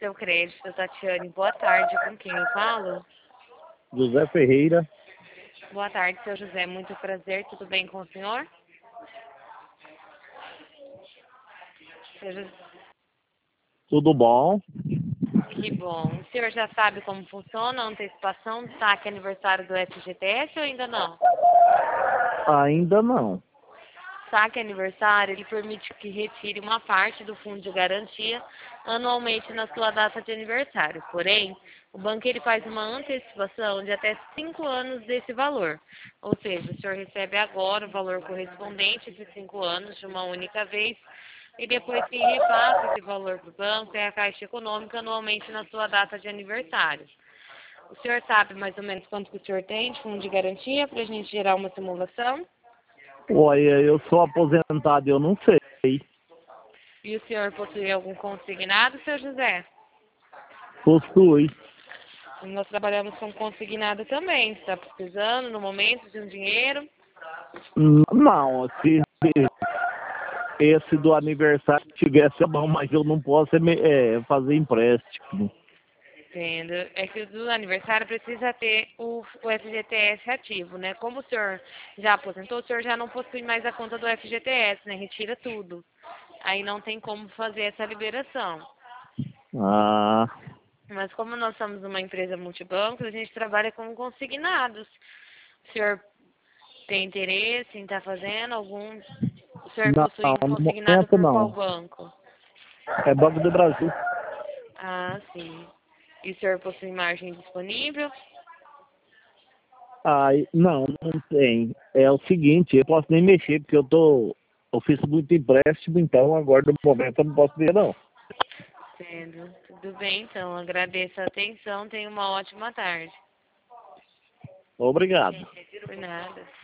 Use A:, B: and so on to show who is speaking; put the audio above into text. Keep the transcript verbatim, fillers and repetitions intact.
A: seu crédito, Tatiane. Boa tarde, com quem eu falo?
B: José Ferreira.
A: Boa tarde, seu José. Muito prazer. Tudo bem com o senhor? Seu José,
B: Tudo bom?
A: que bom. O senhor já sabe como funciona a antecipação do saque aniversário do F G T S ou ainda não?
B: Ainda não.
A: Saque aniversário, ele permite que retire uma parte do fundo de garantia anualmente na sua data de aniversário. Porém, o banco ele faz uma antecipação de até cinco anos desse valor. Ou seja, o senhor recebe agora o valor correspondente de cinco anos de uma única vez e depois sim repassa esse valor para o banco e a Caixa Econômica anualmente na sua data de aniversário. O senhor sabe mais ou menos quanto que o senhor tem de fundo de garantia para a gente gerar uma simulação?
B: Olha, eu sou aposentado, eu não sei.
A: E o senhor possui algum consignado, seu José?
B: Possui.
A: Nós trabalhamos com consignado também. Você está precisando, no momento, de um dinheiro?
B: Não, se esse do aniversário tivesse é bom, mas eu não posso é, fazer empréstimo.
A: Entendo. É que o do aniversário precisa ter o, o F G T S ativo, né? Como o senhor já aposentou, o senhor já não possui mais a conta do F G T S, né? Retira tudo. Aí não tem como fazer essa liberação.
B: Ah,
A: Mas como nós somos uma empresa multibanco, a gente trabalha com consignados. O senhor tem interesse em estar fazendo algum... O senhor possui
B: não,
A: um
B: no
A: consignado
B: momento
A: por qual
B: não.
A: banco?
B: É Banco do Brasil.
A: Ah, sim. E o senhor possui margem disponível?
B: Ah, não, não tem. É o seguinte, eu posso nem mexer, porque eu tô. Eu fiz muito empréstimo, então agora no momento eu não posso ver não.
A: Entendo. Tudo bem, então. Agradeço a atenção. Tenha uma ótima tarde.
B: Obrigado.
A: Por nada.